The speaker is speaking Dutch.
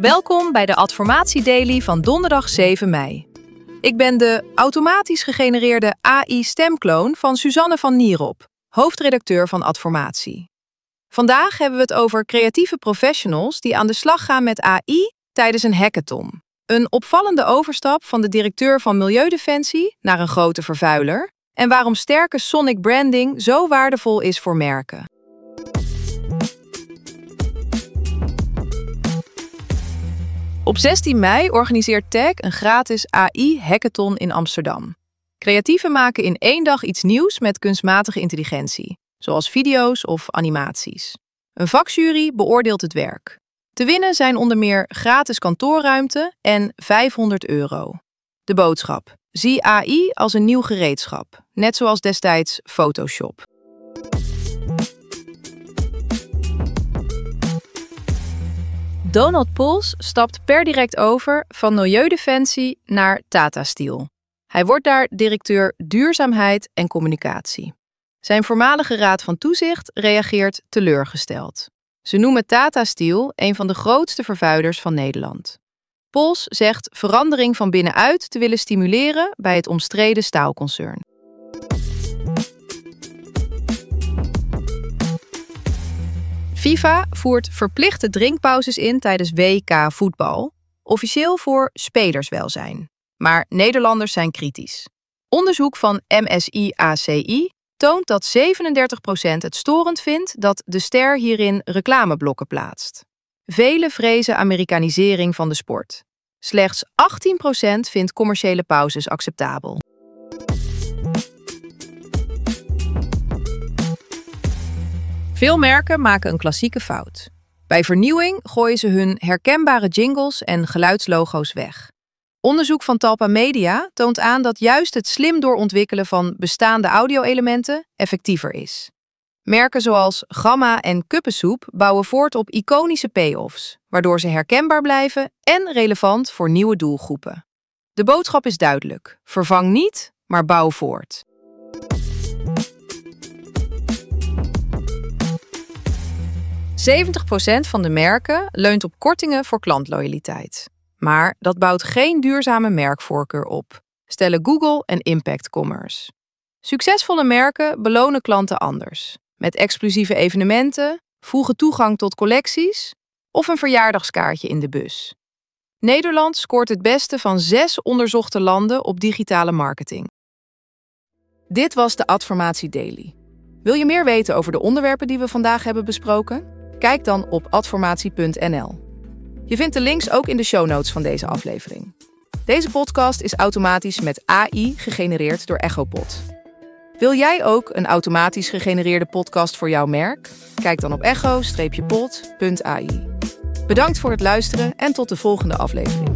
Welkom bij de Adformatie Daily van donderdag 7 mei. Ik ben de automatisch gegenereerde AI-stemkloon van Suzanne van Nierop, hoofdredacteur van Adformatie. Vandaag hebben we het over creatieve professionals die aan de slag gaan met AI tijdens een hackathon. Een opvallende overstap van de directeur van Milieudefensie naar een grote vervuiler en waarom sterke sonic branding zo waardevol is voor merken. Op 16 mei organiseert Tag een gratis AI-hackathon in Amsterdam. Creatieven maken in 1 dag iets nieuws met kunstmatige intelligentie, zoals video's of animaties. Een vakjury beoordeelt het werk. Te winnen zijn onder meer gratis kantoorruimte en €500. De boodschap: zie AI als een nieuw gereedschap, net zoals destijds Photoshop. Donald Pols stapt per direct over van Milieudefensie naar Tata Steel. Hij wordt daar directeur duurzaamheid en communicatie. Zijn voormalige raad van toezicht reageert teleurgesteld. Ze noemen Tata Steel een van de grootste vervuilers van Nederland. Pols zegt verandering van binnenuit te willen stimuleren bij het omstreden staalconcern. FIFA voert verplichte drinkpauzes in tijdens WK voetbal, officieel voor spelerswelzijn. Maar Nederlanders zijn kritisch. Onderzoek van MSI-ACI toont dat 37% het storend vindt dat de ster hierin reclameblokken plaatst. Velen vrezen Amerikanisering van de sport. Slechts 18% vindt commerciële pauzes acceptabel. Veel merken maken een klassieke fout. Bij vernieuwing gooien ze hun herkenbare jingles en geluidslogo's weg. Onderzoek van Talpa Media toont aan dat juist het slim doorontwikkelen van bestaande audio-elementen effectiever is. Merken zoals Gamma en Kuppensoep bouwen voort op iconische payoffs, waardoor ze herkenbaar blijven en relevant voor nieuwe doelgroepen. De boodschap is duidelijk: vervang niet, maar bouw voort. % van de merken leunt op kortingen voor klantloyaliteit. Maar dat bouwt geen duurzame merkvoorkeur op, stellen Google en Impact Commerce. Succesvolle merken belonen klanten anders, met exclusieve evenementen, vroege toegang tot collecties of een verjaardagskaartje in de bus. Nederland scoort het beste van 6 onderzochte landen op digitale marketing. Dit was de Adformatie Daily. Wil je meer weten over de onderwerpen die we vandaag hebben besproken? Kijk dan op adformatie.nl. Je vindt de links ook in de show notes van deze aflevering. Deze podcast is automatisch met AI gegenereerd door Echopod. Wil jij ook een automatisch gegenereerde podcast voor jouw merk? Kijk dan op echo-pod.ai. Bedankt voor het luisteren en tot de volgende aflevering.